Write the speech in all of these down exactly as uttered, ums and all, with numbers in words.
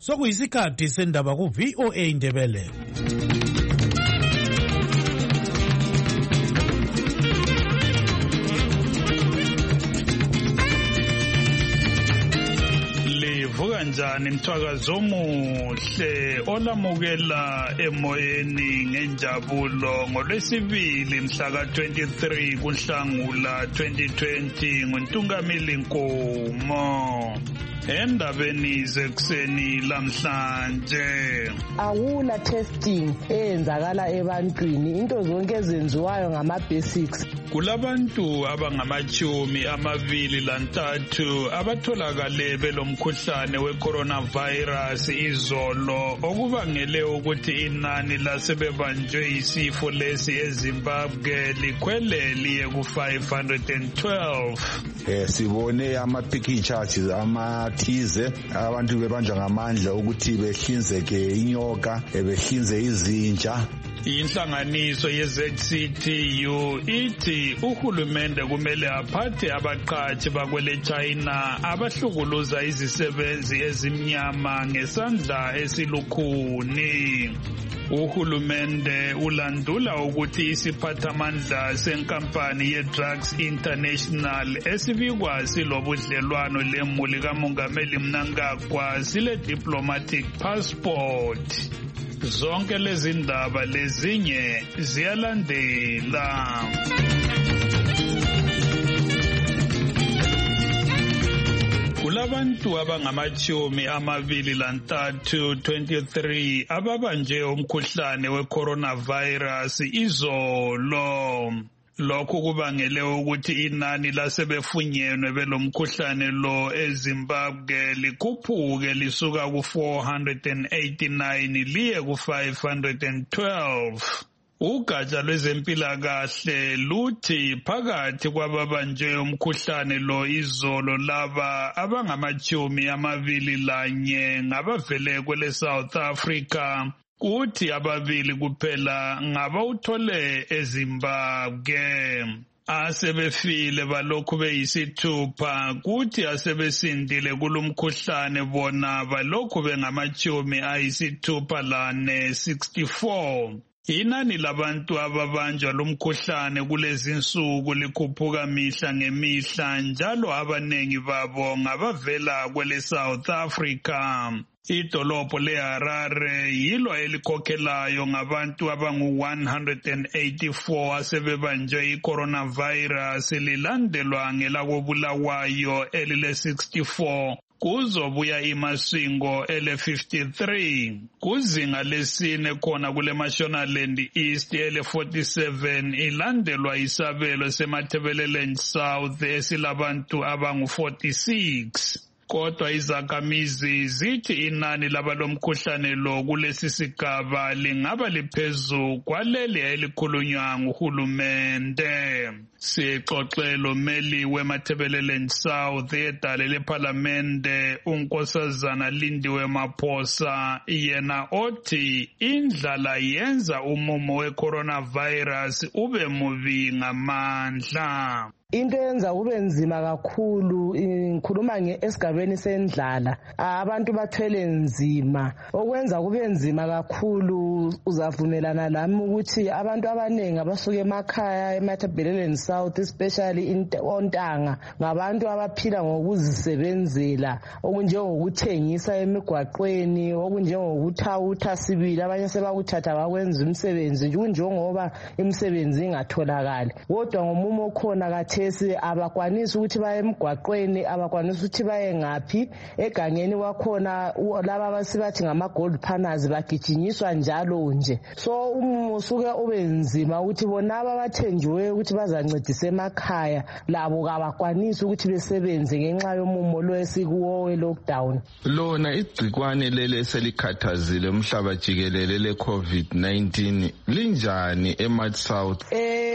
Sokuyisikhathi sendaba ku V O A Indebele. Livuka njani mthwakazo omuhle olamukela emoyeni ngenjabulo ngolwesibili mhla ka twenty-three kuNhlangula twenty twenty nguNtungamili Nkomo. Endabeni zekuseni lamhlanje awula testing eyenzakala ebantwini, into zonke ezenziwayo ngama basics. Kulabantu abangamachumi amabili lantathu abatholakale belomkhuhlane we-coronavirus izolo, okubangele ukuthi inani lasebebanjwe isifo lesi eZimbabwe likhwele liye ku five hundred twelve. Eh sibone ama pictures amathize abantu bebanjwa ngamandla ukuthi behlinzeke inyoka, behlinze izinja. Inhlanganiso ye-Z C T U ithi uhulumende kumele aphathe abaqhashi bakwele China abahlukuluza izisebenzi ezimnyama ngesandla esilukhuni. Uhulumende ulandula ukuthi isiphathamandla senkampani ye-Drugs International esibikwa silobudlelwano lemuli kaMongameli Mnangagwa sile diplomatic passport. Zonke lezi ndaba lezinye ziyalandela. Kulabantu abangamachumi amabili lantathu twenty-three ababanje umkhuhlane we-coronavirus izolo. Lokhu kubangele ukuthi inani lasebefunyenwe belomkhuhlane lo eZimbabwe likhuphuke lisuka ku four hundred eighty-nine liye ku five hundred twelve. Ugatsha lwezempilakahle luthi phakathi kwababanjwe umkhuhlane lo izolo laba abangamachumi amabili lanye ngabavele kwele South Africa, kuthi ababili kuphela ngabawuthole eZimbabwe. Asebefile balokhu beyisithupha, kuthi asebesindile kulumkhuhlane bona balokhu bengamachumi ayisithupha lane sixty-four. Inani labantu ababanjwa lumkhuhlane kulezi insuku likhuphuka mihla ngemihla, njalo abanengi babo ngabavela kwele South Africa. Idolobho leHarare yilo elikhokhelayo ngabantu abangu one hundred eighty-four asebebanjwe i-coronavirus, lilandelwa ngelakobulawayo elile sixty-four. Kuzobuya iMasingo ele fifty-three, kuzinga lesine khona kule Mashonaland East ele forty-seven, ilandelwa isabelo seMatabeleland South esilabantu abangu forty-six. Kodwa izakhamizi zithi inani labalomkhuhlane lo kulesi sigaba lingaba liphezu kwaleli elikhulunywa nguhulumende. Sixoxelo meli weMatabeleland South edale leParliamente uNkosazana Lindiwe Maphosa, yena othi indlala yenza umumo we-coronavirus ube mubi ngamandla. Into yenza kube nzima kakhulu, ngikhuluma ngesigabeni sendlala, abantu bathwele nzima, okwenza kube nzima kakhulu. Uzavumelana lami ukuthi abantu abanengi abasuka emakhaya eMatabeleland South especially ontanga ngabantu abaphila ngokuzisebenzela, okunjengokuthengisa emigwaqweni, okunjengokuthawutha sibili, abanye sebakuthatha bakwenza umsebenzi njengoba imisebenzi ingatholakali. Kodwa ngomumo okhona kathi abakwanisi ukuthi baye emgwaqweni, abakwanisi ukuthi baye ngaphi. Egangeni wakhona laba abasibathi ngama gold partners bagijinyiswa njalo nje. So umusuke ube nzima ukuthi bona abathenjiwe ukuthi bazancedisa emakhaya labo abakwanisi ukuthi besebenze ngenxa yomumo lo esikuwo we lockdown. Lona igcikwane lele selikhathazile umhlaba jikelele le COVID nineteen linjani eMad South? Eh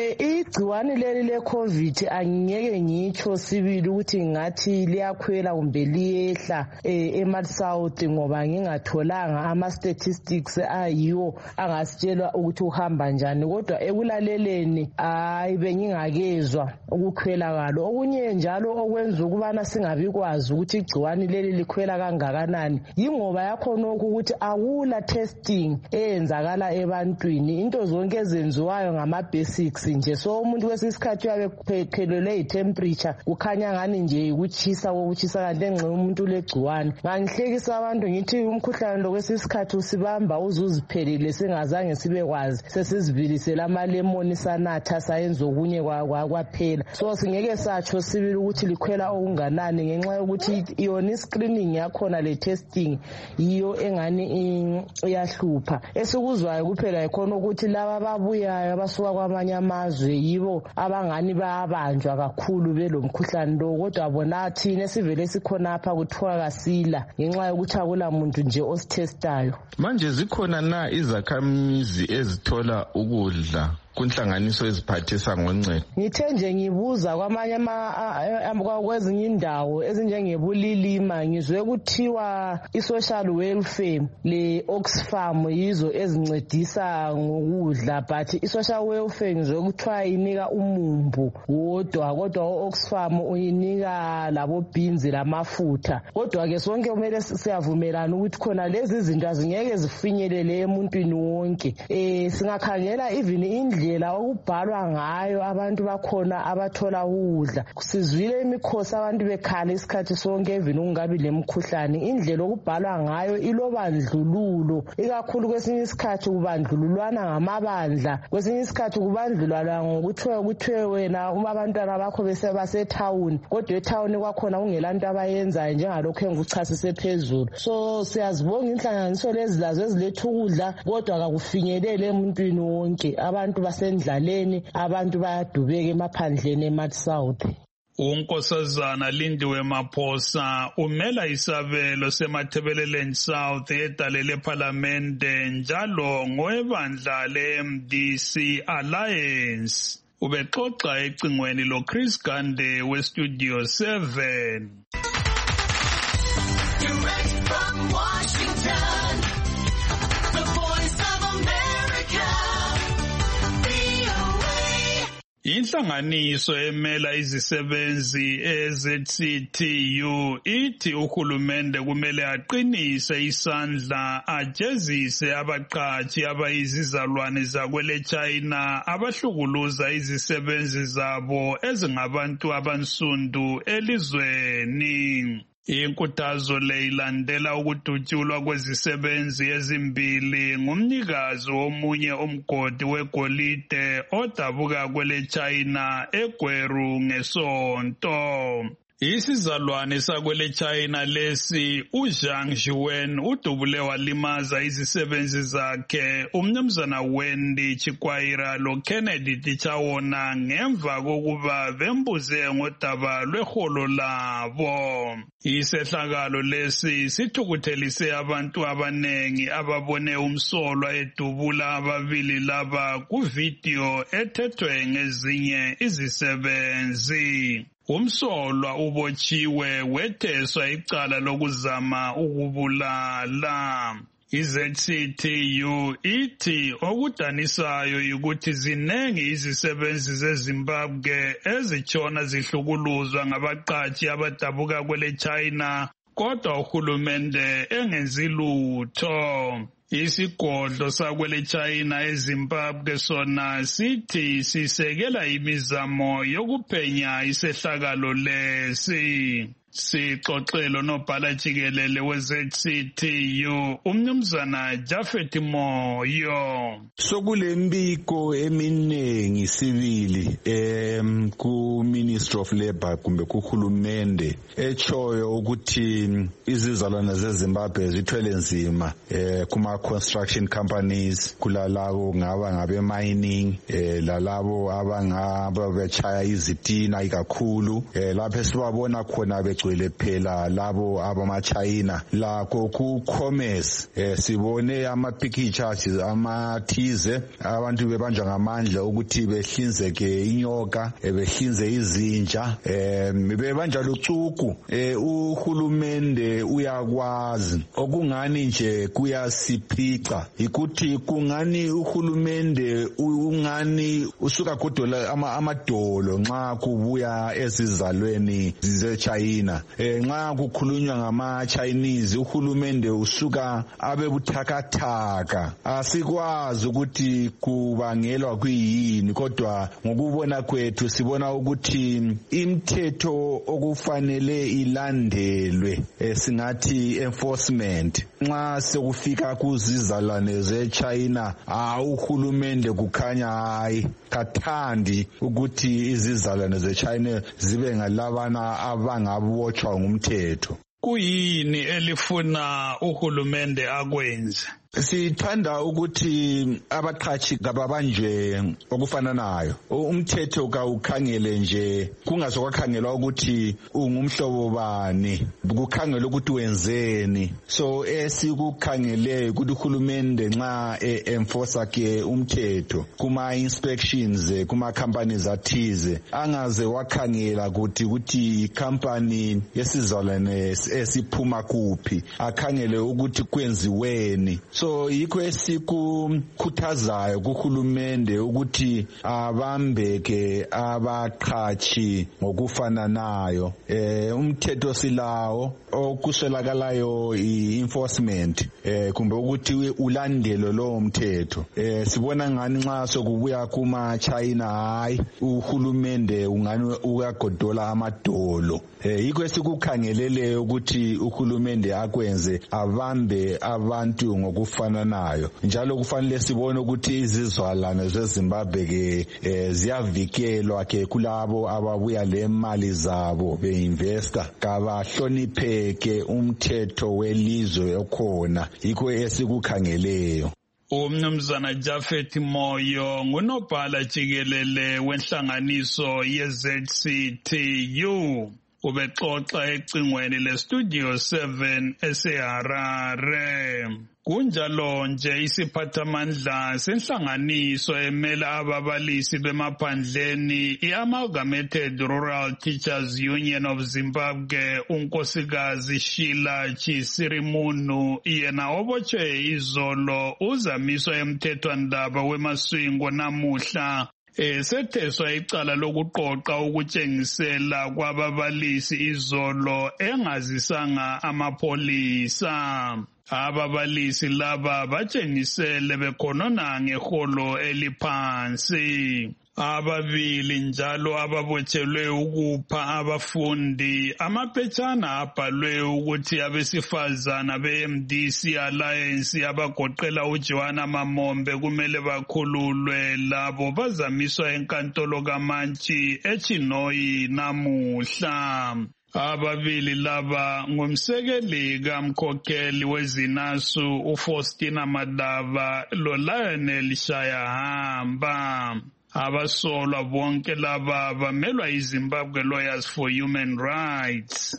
igciwane leli le-COVID angingeke ngitsho sibili ukuthi ngathi liyakhwela kumbe liyehla e-South ngoba ngingatholanga ama-statistics ayiwo angasitshela ukuthi uhamba njani, kodwa ekulaleleni hayi bengingakezwa ukukhwela kalo. Okunye njalo okwenza ukubana singabikwazi ukuthi igciwane leli likhwela kangakanani yingoba yakhona ukuthi akula testing eyenzakala ebantwini, into zonke ezenziwayo ngama-basics nje. So umuntu kwesikhathi uyabe phelelwe i-temperature kukhanya ngani nje ukuchisa kokuchisa kanti engxe umuntu legciwane. Ngangihlekisa abantu ngithi umkhuhlane lo kwesikhathi usibamba uzuziphelile singazange sibekwazi, sesizibilisela amalemoni sanatha sayenza okunye kwaphela. So singeke satsho sibili ukuthi likhwela okunganani ngenxa yokuthi yona i-screening yakhona le-testing yiyo engani iyahlupha. Esikuzwayo kuphela ikhona ukuthi laba ababuyayo abasuka kwamanye amazwe yibo abangani bayabanjwa kakhulu belo mkhuhlane lo, kodwa bona thina esivele sikhonapha kuthiwa kasila ngenxa yokuthi akula muntu nje osithestayo. Manje zikhona na izakhamizi ezithola ukudla kunhlanganiso eziphathisa ngoncedo? Ngithe nje ngibuza kwamanye kwezinye indawo ezinjengebulilima ngizwe kuthiwa i-social welfare le-Oxfam yizo ezincedisa ngokudla, but i-social welfare ngizwe kuthiwa inika umumbu wodwa, kodwa u-Oxfam uyinika labo beans lamafutha. Kodwa-ke sonke kumele siyavumelana ukuthi khona lezi zinto azingeke zifinyelele emuntwini wonke. Um singakhangela even indlela okubhalwa ngayo abantu bakhona abathola ukudla. Sizwile imikhosi abantu bekhala isikhathi sonke even ungabi lemkhuhlane, indlela okubhalwa ngayo ilobandlululo, ikakhulu kwesinye isikhathi kubandlululwana ngamabandla, kwesinye isikhathi kubandlulwana ngokuthiwa kuthiwe wena uma abantwana bakho basethawuni, kodwa ethawuni kwakhona kungelanto abayenzayo njengalokhu engikuchasise phezulu. So siyazibonga inhlanganiso lezi lazo eziletha ukudla, kodwa kakufinyelele emuntwini wonke. Abantu basendlaleni, abantu bayadubeka emaphandleni eMatsouth. uNkosazana Lindiwe Maphosa umela isabelo seMathebeleleni South edale leParlamente njalo ngowebandla le-M D C Alliance. Ubexoxa ecingweni loChris Gande weStudio seven. Direct from Washington, the Voice of America, V O A. Inhlanganiso emela izisebenzi e-Z C T U ithi uhulumende kumele aqinise isandla ajezise abaqhashi abayizizalwane zakwele China abahlukuluza izisebenzi zabo ezingabantu abansundu elizweni. Inkuthazo le ilandela ukudutshulwa kwezisebenzi ezimbili ngumnikazi womunye umgodi wegolide odabuka kwele China eGweru ngesonto. Isizalwane sakwele China lesi uZhang Jiwen udubule walimaza izisebenzi zakhe umnumzana Wendy Chikwayira loKennedy Tichawona ngemva kokuba bembuze ngodaba lweholo labo. Isehlakalo lesi sithukuthelise abantu abanengi ababone umsolwa edubula ababili laba kuvideo ethethwe ngezinye izisebenzi. Umsolwa ubotshiwe wetheswa icala lokuzama ukubulala. I-Z C T U ithi okudanisayo ukuthi zinengi izisebenzi zeZimbabwe ezitshona zihlukuluzwa ngabaqhashi abadabuka kwele China, kodwa uhulumende engenzi lutho. Isigodlo sakwele China eZimbabwe sona sithi sisekela imizamo yokuphenya isehlakalo lesi. Sixoxelo nobhala jikelele we-Z C T U umnumzana Jafet Moyo. Sokule mbiko eminingi sibili em ku Ministry of Labor kumbe kuhulumende echoyo ukuthi izizalwane zeZimbabwe zithwele nzima eh kuma construction companies, kulalabo ngaba ngabe mining, eh lalabo abangaba bechaya izitina ikakhulu, eh lapho sibabona khona be kugcwele phela labo abama-China lakho ku-commerce eh, sibone ama-pictures amathize abantu bebanjwa ngamandla ukuthi behlinzeke inyoka eh, behlinze izinja eh, bebanjwa lucuku eh, uhulumende uyakwazi okungani nje kuyasiphica ikuthi kungani uhulumende ungani usuka godola ama, amadolo nxa kubuya esizalweni ze-China eh, nxa kukhulunywa ngama-Chinese uhulumende usuka abe buthakathaka asikwazi ukuthi kubangelwa kuyini kodwa ngokubona kwethu sibona ukuthi imithetho okufanele ilandelwe eh, singathi enforcement nxa sekufika kuzizalwane ze-China ah uhulumende kukhanya hayi kathandi ukuthi izizalwane ze-China zibe ngalabana abangabotshwa ngumthetho. Kuyini elifuna uhulumende akwenze? Sithanda ukuthi abaqhashi kababanjwe okufananayo. Umthetho kawukhangele nje kungazokukhangelwa ukuthi ungumhlobo bani, kukhangelwa ukuthi wenzeni. So esikukhangele ukuthi uhulumende nxa enforce ke umthetho kuma inspections kuma companies athize angaze wakhangela ukuthi ukuthi company yesizalwane esiphuma kuphi akhangele ukuthi kwenziweni. So So yikho esikukhuthazayo kuhulumende ukuthi abambeke abaqhashi ngokufananayo eh umthetho silawo okuswelakalayo i-enforcement eh kumbe ukuthi ulandelo lo mthetho eh sibona ngani nxa sokubuya kuma China hayi uhulumende ungani uyagodola amadolo eh yikho esikukhangelele ukuthi uhulumende akwenze abambe abantu ngokufananayo njalo kufanele sibone ukuthi izizalwane zeZimbabwe ke eh, ziyavikelwa ke kulabo ababuya le mali zabo beinvesta kabahlonipheke umthetho welizwe okhona yikho esikukhangeleyo. Umnumzana Japhet Moyo ngunobhala jikelele wenhlanganiso ye-Z C T U ubexoxa ecingweni le-Studio seven eseHarare. Kunjalo nje isiphathamandla senhlanganiso emela ababalisi bemaphandleni i-Amalgamated Rural Teachers Union of Zimbabwe unkosikazi Sheila Chisirimunu yena obotshwe izolo uzamiswa emthethwandaba wemaswingo namuhla esetheswa icala lokuqoqa ukutshengisela kwababalisi izolo engazisanga amapholisa. Ababalisi laba batshengisele bekhonona ngeholo eliphansi. Ababili njalo ababotshelwe ukupha abafundi amaphetshana abhalwe ukuthi abesifazana be-M D C Alliance abagoqela uJohana Mamombe kumele bakhululwe labo bazamiswa enkantolo kaMantshi eChinoyi namuhla. Ababili laba ngumsekeli kamkhokheli wezinasu uFaustina Madava loLionel Shayahamba. Abasolwa bonke laba bamelwa iZimbabwe Lawyers for Human Rights.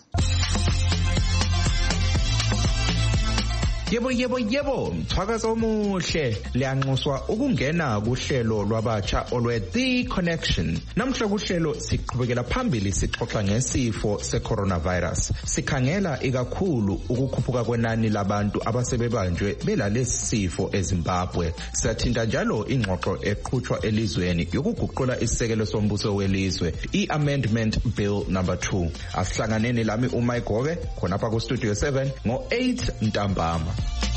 Yebo yebo yebo mthakazo omuhle liyanxuswa ukungena kuhlelo lwabatsha olwe The Connection. Namhla kuhlelo siqhubekela phambili sixoxa ngesifo secoronavirus. Sikhangela ikakhulu ukukhuphuka kwenani labantu abasebebanjwe belalesi sifo eZimbabwe. Siyathinta njalo ingxoxo eqhutshwa elizweni yokuguqula isisekelo sombuso welizwe i-Amendment Bill number two. Asihlanganeni lami uMike Gobe khonapha ku Studio seven ngo eight ntambama.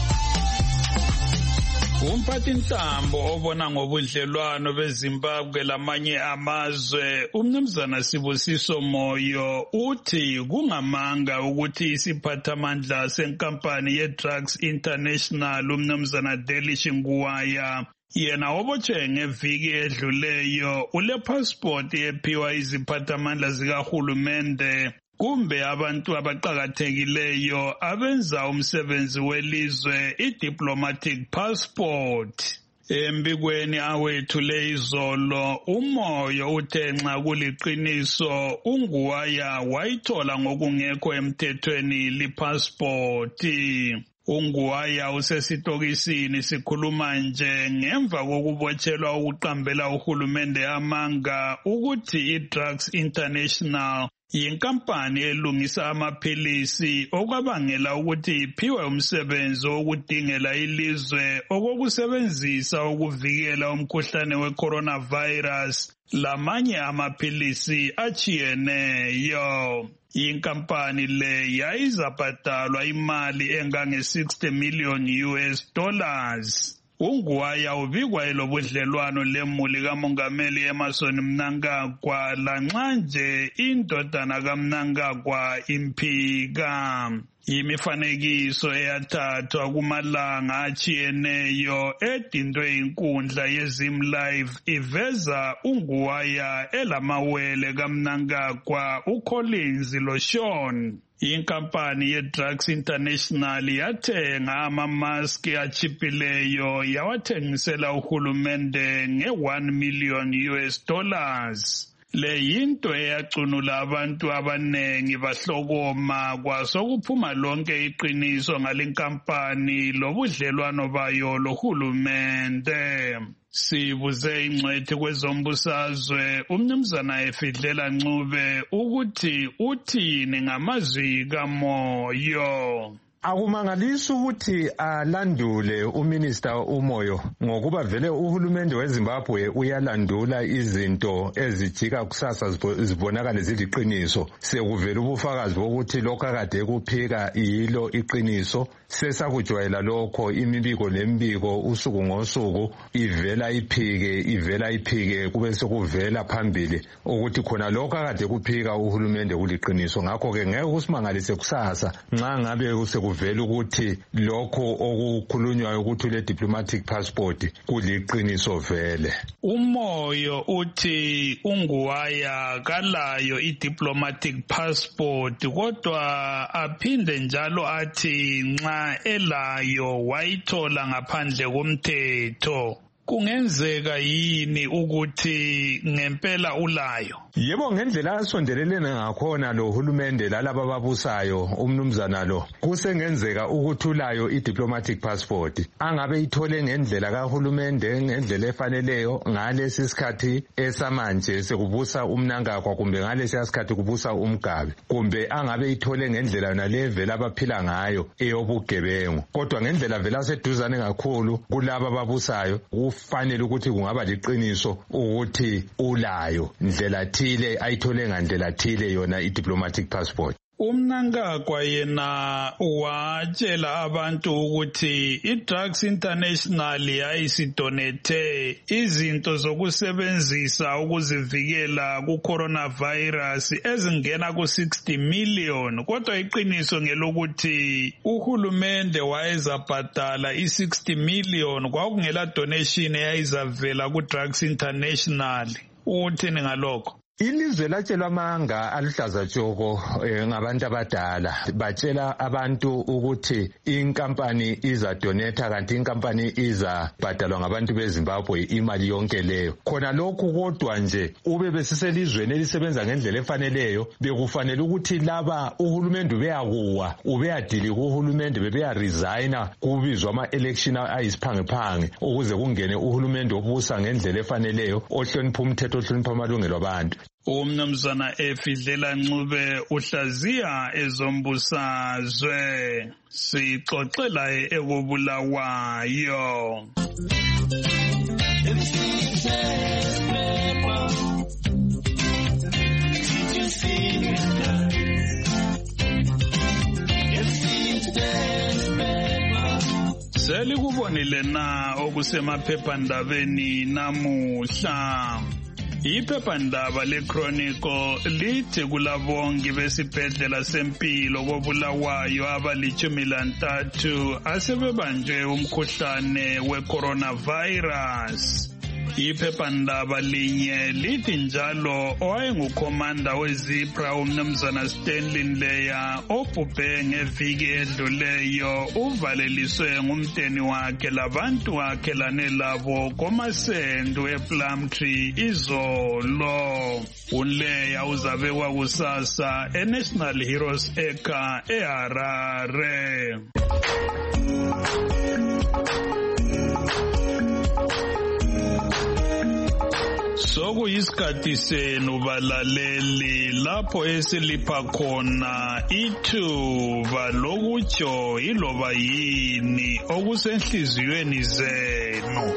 Umphathi ntambo obona ngobudlelwano beZimbabwe lamanye amazwe umnumzana Sibusiso Moyo uthi kungamanga ukuthi isiphathamandla senkampani ye-Drugs International umnumzana Delish Nguwaya yena obotshwe ngeviki edluleyo ule passport ephiwa iziphathamandla zikahulumende kumbe abantu abaqhakathekileyo abenza umsebenzi welizwe i-diplomatic passport. Embikweni awethu lezolo umoyo uthe nxa kuliqiniso uNguwaya wayithola ngokungekho emthethweni lipasipoti. uNguwaya usesitokisini sikhuluma nje ngemva kokubotshelwa ukuqambela uhulumende amanga ukuthi iDrugs International yinkampani elungisa amaphilisi okwabangela ukuthi iphiwe umsebenzi wokudingela ilizwe okokusebenzisa ukuvikela umkhuhlane we-coronavirus lamanye amaphilisi achiyeneyo. Inkampani le yayizabhadalwa imali engange sixty million U S dollars. uNguwaya ubikwa elobudlelwano lemuli kaMongameli Emmerson Mnangagwa lanxa nje indodana kaMnangagwa imphika. Imifanekiso eyathathwa kumalanga achiyeneyo edindwe inkundla yeZim Live iveza uNguwaya elamawele kaMnangagwa, uCollins loSean. Inkampani yeDrugs International yathenga amamaski achipileyo yawathengisela uhulumende nge one million U S dollars. Le yinto eyacunula abantu abanengi bahlokoma kwasokuphuma lonke iqiniso ngalenkampani lobudlelwano bayo lohulumende. Sibuze ingcwethi kwezombusazwe umnumzana Efidlela Ncube ukuthi uthini ngamazwi kaMoyo. Akumangalisi ukuthi alandule uminister uMoyo ngokuba vele uhulumende weZimbabwe uyalandula izinto ezijika kusasa zibonakala ziliqiniso. Sekuvela ubufakazi bokuthi lokho akade kuphika yilo iqiniso. Sesakujwayela lokho imibiko lembiko usuku ngosuku ivela iphike ivela iphike kube sekuvela phambili ukuthi khona lokho akade kuphika uhulumende kuliqiniso. Ngakho ke ngeke usimangalise kusasa nxa ngabe usekuvela ukuthi lokho okukhulunywayo ukuthi le diplomatic passport kuliqiniso vele. uMoyo uthi uNguwaya kalayo idiplomatic passport kodwa aphinde njalo athi nxa elayo wayithola ngaphandle komthetho. Kungenzeka yini ukuthi ngempela ulayo? Yebo, ngendlela asondelelene ngakhona lo hulumende lalaba babusayo umnumzana lo kusengenzeka ukuthi ulayo idiplomatic passport. Angabe ithole ngendlela kahulumende ngendlela efaneleyo ngalesi sikhathi esamanje sekubusa uMnangagwa kumbe ngalesi sikhathi kubusa uMgabe, kumbe angabe ithole ngendlela nalevela abaphila ngayo eyobugebengu. Kodwa ngendlela vela seduzane kakhulu kulaba babusayo kufanele ukuthi kungaba liqiniso ukuthi ulayo ndlela thile ayithole ngandlela thile yona idiplomatic passport. uMnangagwa yena watshela abantu ukuthi iDrugs International yayisidonethe izinto zokusebenzisa ukuzivikela ku-coronavirus ezingena ku-sixty million, kodwa iqiniso ngelokuthi uhulumende wayezabhadala i-sixty million kwakungela donation eyayizavela ku-Drugs International. Uthini ngalokho? Ilizwe latshelwa amanga aluhlaza tshoko eh, ngabantu abadala batshela abantu ukuthi inkampani iza donate kanti inkampani iza bhadalwa ngabantu beZimbabwe imali yonke leyo. Khona lokhu kodwa nje ube besiselizweni elisebenza ngendlela efaneleyo bekufanele ukuthi laba uhulumende ubeyakuwa ubeyadili kuhulumende bebeya resigna kubizwa ama election ayisiphange phange ukuze kungene uhulumende obusa ngendlela efaneleyo ohlonipha umthetho ohlonipha amalungelo abantu. Umnumzana Efidlela Ncube uhlaziya ezombusazwe. Sixoxela ekubulawayo. Selikubonile na okusemaphephandabeni namuhla. Iphephandaba leChronicle lithi kulabongi besibhedlela sempilo koBulawayo abalichumi lantathu asebebanjwe umkhuhlane weCoronavirus. Iphephandaba linye lithi njalo owayengukhomanda weZipra umnumzana Stanley Leya obhubhe ngeviki edluleyo uvaleliswe ngumdeni wakhe labantu wakhelane labo komasendo ePlumtree izolo. uLeya uzabekwa kusasa eNational Heroes Acre eHarare. Sokuyisikhathi senu balaleli lapho esilipha khona ithuba lokutsho iloba yini okusenhliziyweni zenu.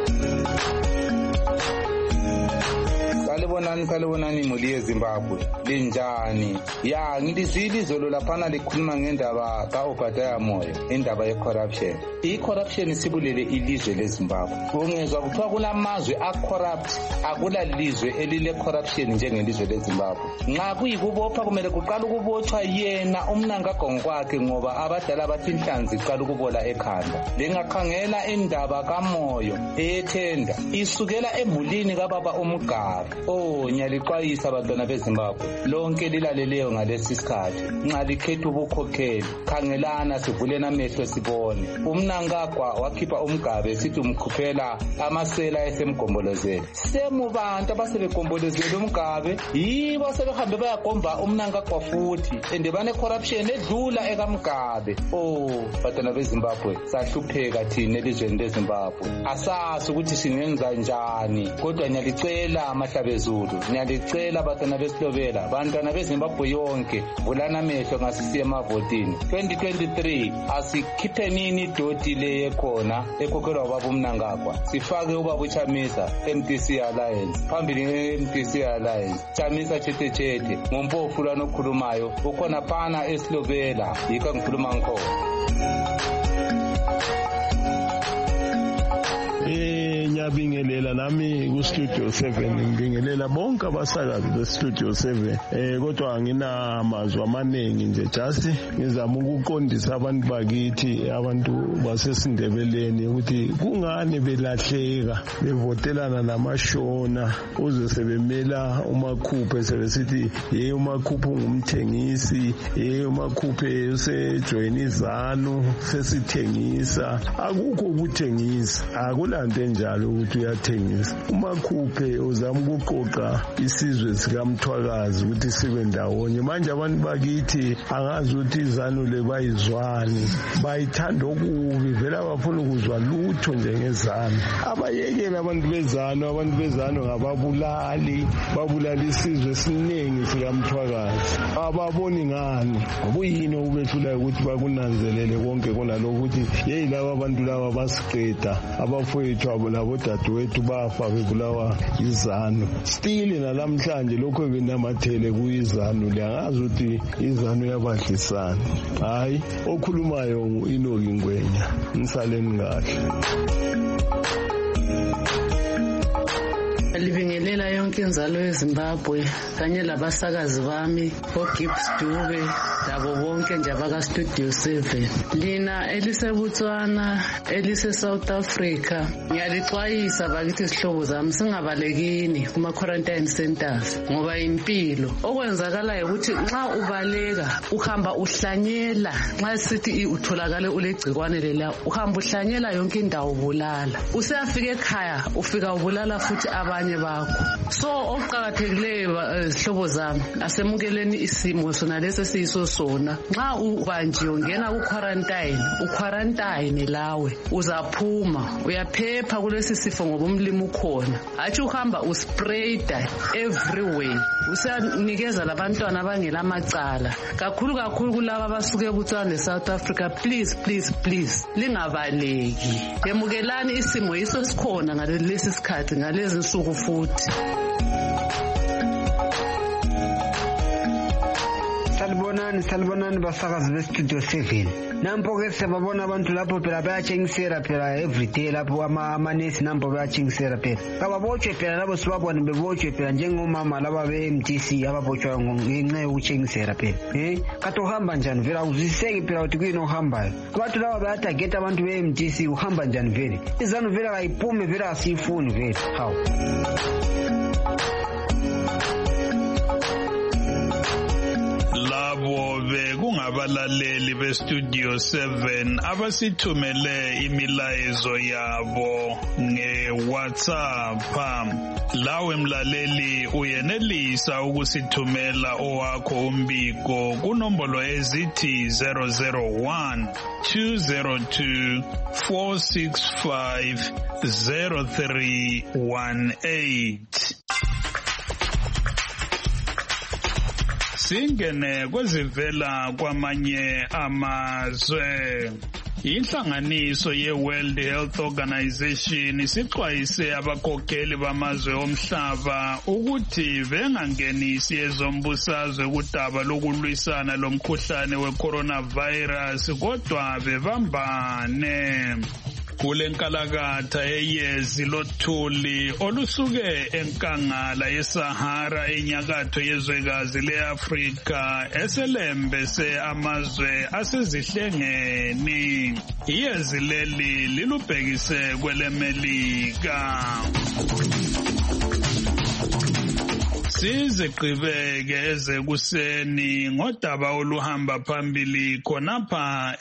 Salibonani salibonani muli yeZimbabwe linjani ya ngilizwile izolo laphana likhuluma ngendaba kaObadiah Moyo indaba yecorruption. I-corruption sibulele ilizwe leZimbabwe. Ungezwa kuthiwa kulamazwe a-corrupt akula lizwe elile corruption njengelizwe leZimbabwe. Nxa kuyikubopha kumele kuqala ukubotshwa yena umnangagwa ngokwakhe ngoba abadala bathi inhlanzi iqala ukubola ekhanda. Lingakhangela indaba kaMoyo eyethenda isukela emulini kababa uMgaba. Oh nyalixwayisa abantwana beZimbabwe lonke lilaleleyo ngalesi sikhathi nxa likhetha ubukhokheli khangelana sivulena amehlo sibone. Umnangagwa wakhipha uMgabe sithi umkhuphela amasela esemgombolozela. Semubantu abasebegombolozela uMgabe yibo sebehambe bayagomba umnangagwa futhi ende bane corruption edlula ekaMgabe. Oh bantwana beZimbabwe sahlupheka thina elizweni leZimbabwe asasi ukuthi singenza njani kodwa nyalicela amahlabe Zulu nyalicela bantwana besilobela bantwana beZimbabwe yonke vulana amehlo ngasisiye emavotini twenty twenty-three asikhiphe nini doti le ekhona ekhokhelwa ubaba uMnangagwa sifake ubaba uChamisa M D C Alliance phambili M D C Alliance Chamisa Chete Chete ngompofu lanokhulumayo ukhona phana esilobela yika ngikhuluma ngikho. Ngiyabingelela nami ku Studio seven ngibingelela bonke abasakazi be Studio seven eh kodwa anginamazwi amaningi nje just ngizama ukuqondisa abantu bakithi abantu basesindebeleni ukuthi kungani belahleka bevotelana namashona uze sebemela uMakhuphe sebesithi hey uMakhuphe ngumthengisi hey uMakhuphe usejoin izanu sesithengisa akukho ukuthengisa akulanto enjalo ukuthi uyathengisa. uMakhuphe uzama ukuqoqa isizwe sikaMthwakazi ukuthi sibe ndawonye manje abantu bakithi angazi ukuthi izanu le bayizwani bayithanda okubi vele abafuna ukuzwa lutho njengezanu abayekela abantu bezanu abantu bezanu ngababulali babulala isizwe esiningi sikaMthwakazi ababoni ngani ubuyini obethula ukuthi bakunanzelele konke konalokho ukuthi hey laba abantu laba basiqeda abafowethu abo labo dadewethu bafa bebulawa izanu still nalamhlanje lokho benamathele kuyizanu liyangazi ukuthi izanu yabadlisana hayi okhulumayo Inoki Ngwenya nisaleni kahle. Libingelela yonke inzalo yeZimbabwe kanye labasakazi bami oGibbs Dube labo bonke nje abaka Studio seven lina eliseBotswana elise South Africa ngiyalixwayisa bakithi sihlobo zami singabalekini kuma quarantine centers ngoba impilo okwenzakala ukuthi nxa ubaleka uhamba uhlanyela nxa sithi utholakale ulegcikwane lela uhamba uhlanyela yonke indawo bulala usiyafika ekhaya ufika ubulala futhi abanye bakho so okuqhakathekileyo sihlobo zami asemukeleni isimo sona lesi siyiso sona nxa ubanje ungena ku quarantine u quarantine lawe uzaphuma uyaphepha kulesi sifo ngoba umlimo ukhona athi uhamba usprayda everywhere usanikeza labantwana abangela amacala kakhulu kakhulu kulabo abasuke eBotswana leSouth Africa please please please lingabaleki yemukelani isimo yiso sikhona ngalesi sikhathi ngalezi nsuku futhi. salibonani salibonani basakazi bestudio seven. Nampo ke siyababona abantu lapho phela bayathengisela phela everyday lapho amanesi nampo bayathengisela phela. Kababotshwe phela labo sibabona bebotshwe phela njengomama laba be-M D C ababotshwa ngenxa yokuthengisela phela. Eh kathi uhamba njani vele awuzwisiseki phela ukuthi kuyini ohambayo. Abantu laba bayatageta abantu be-M D C uhamba njani vele. Izanu vele ayiphume vele asifuni vele. Hawu. Labo bekungabalaleli bestudio seven abasithumele imilayezo yabo nge-WhatsApp. Lawe mlaleli uyenelisa ukusithumela owakho umbiko kunombolo ezithi zero zero one two zero two four six five zero three one eight. Singene kwezivela kwamanye amazwe. Inhlanganiso ye-World Health Organization isixwayise abakhokheli bamazwe omhlaba ukuthi bengangenisi ezombusazwe kudaba lokulwisana lomkhuhlane we-coronavirus kodwa bebambane. Kule nkalakatha eyezi lothuli olusuke enkangala yeSahara enyakatho yezwekazi le-Afrika eselembe se-amazwe asezihlengeni. Iyezi leli lilubhekise kweleMelika. Siziqhibeke ezekuseni ngodaba oluhamba phambili khonapha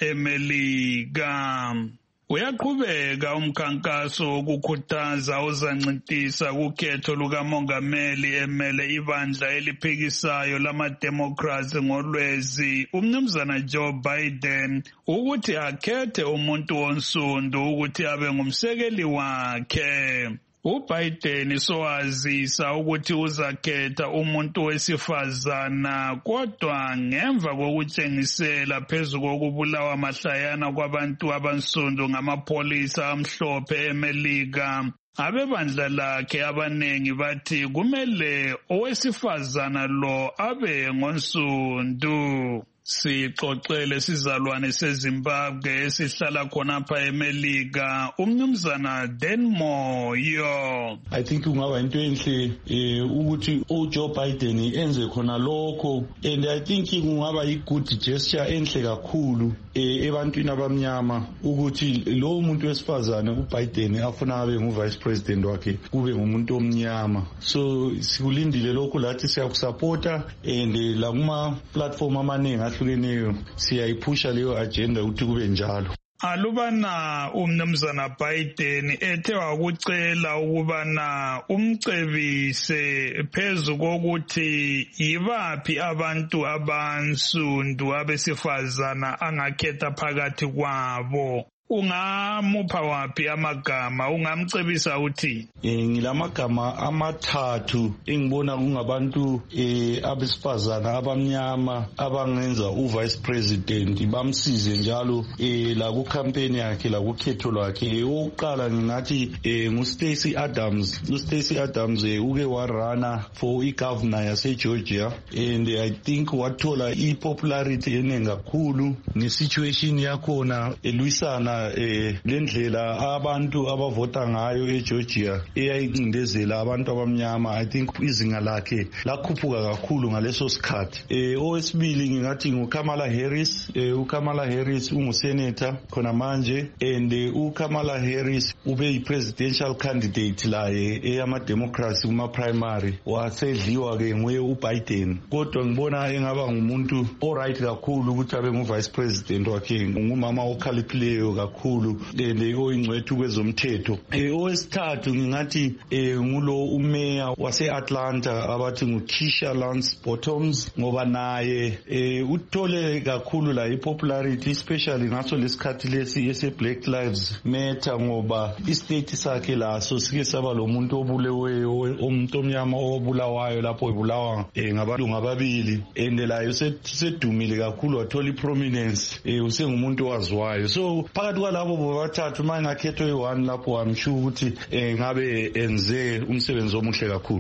eMelika. Uyaqhubeka umkhankaso wokukhuthaza ozancintisa kukhetho lukamongameli emele ibandla eliphikisayo lama-Democrats ngolwezi umnumzana Joe Biden ukuthi akhethe umuntu onsundu ukuthi abe ngumsekeli wakhe. uBiden sowazisa ukuthi uzakhetha umuntu wesifazana kodwa ngemva kokutshengisela phezu kokubulawa mahlayana kwabantu abansundu ngamapholisa amhlophe eMelika. Abebandla lakhe abanengi bathi kumele owesifazana lo abe ngonsundu. Sixoxele sizalwane seZimbabwe esihlala khonapha eMelika umnumzana Denmoyo. I think kungaba into enhle ukuthi uJoe Biden enze khona lokho, and I think kungaba i-good gesture enhle kakhulu ebantwini abamnyama ukuthi lo muntu wesifazane uBiden afuna abe ngu-vice president wakhe kube ngumuntu omnyama. So sikulindile lokho lathi siyakusupporta, and la kuma platform amaningi ahlukeneyo siyayiphusha leyo agenda ukuthi kube njalo. Alubana umnumzana Biden ethe wakucela ukubana umcebise phezu kokuthi yibaphi abantu abansundu abesifazana angakhetha phakathi kwabo. Ungamupha waphi amagama, ungamcebisa uthi? Eh ngilamagama amathathu engibona kungabantu eh abesifazana abamnyama abangenza uvice president bamsize njalo eh la ku campaign yakhe la kukhetho lwakhe. Oqala ngingathi eh nguStacey Adams. uStacey Adams eh uke warana for igovernor yase Georgia, and I think wathola ipopularity eningi kakhulu nesituation yakhona elwisana eh lendlela abantu abavota ngayo eGeorgia eyayincindezela abantu abamnyama. I think izinga lakhe lakhuphuka kakhulu ngaleso sikhathi. Eh owesibili ngingathi nguKamala Harris. eh uKamala Harris ungusenator khona manje, and uKamala Harris ube yi-presidential candidate laye eyama Democrats kuma primary, wasedliwa ke nguye uBiden. Kodwa ngibona engaba ngumuntu alright kakhulu ukuthi abe ngu-vice president wakhe, ngumama okhaliphileyo kakhulu le oyingcwethu kwezomthetho. Eh owesithathu ngingathi eh ngulo umeya wase-Atlanta abathi nguKeisha Lance Bottoms, ngoba naye eh uthole kakhulu la ipopularity especially ngaso lesikhathi lesi ese Black Lives Matter, ngoba istate sakhe laso sike saba lo muntu obuleweyo umuntu omnyama obulawayo lapho ebulawa eh ngabantu ngababili, and layo sedumile kakhulu wathola iprominence, eh usengumuntu waziwayo. So phakathi kwalabo bobathathu mangakhetho eyi-one lapho amsho ukuthi eh ngabe enze umsebenzi omuhle kakhulu.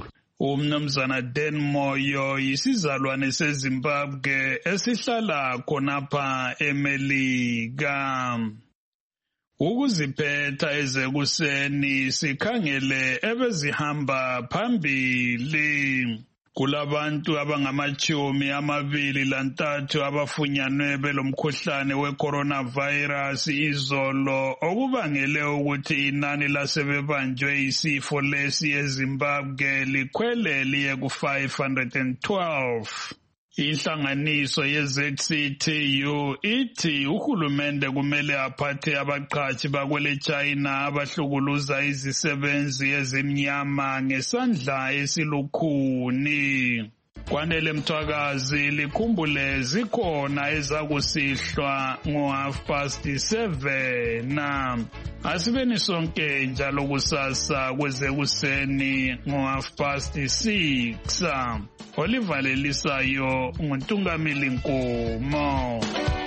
Umnumzana Dan Moyo yisizalwane seZimbabwe esihlala khonapha eMelika. Ukuziphetha ezekuseni sikhangele ebezihamba phambili. Kulabantu abangamachumi amabili lantathu abafunyanwe belomkhuhlane we-coronavirus izolo, okubangele ukuthi inani lasebebanjwe isifo lesi eZimbabwe likhwele liye ku-five hundred twelve. Inhlanganiso ye-Z C T U ithi uhulumende kumele aphathe abaqhashi bakwele China abahlukuluza izisebenzi ezimnyama ngesandla esilukhuni. Kwanele Mthwakazi likhumbule zikhona ezakusihlwa ngo-half past seven. Asibeni sonke njalo kusasa kwezekuseni ngo-half past six. Oliver Lelisayo nguNtungamili Nkomo.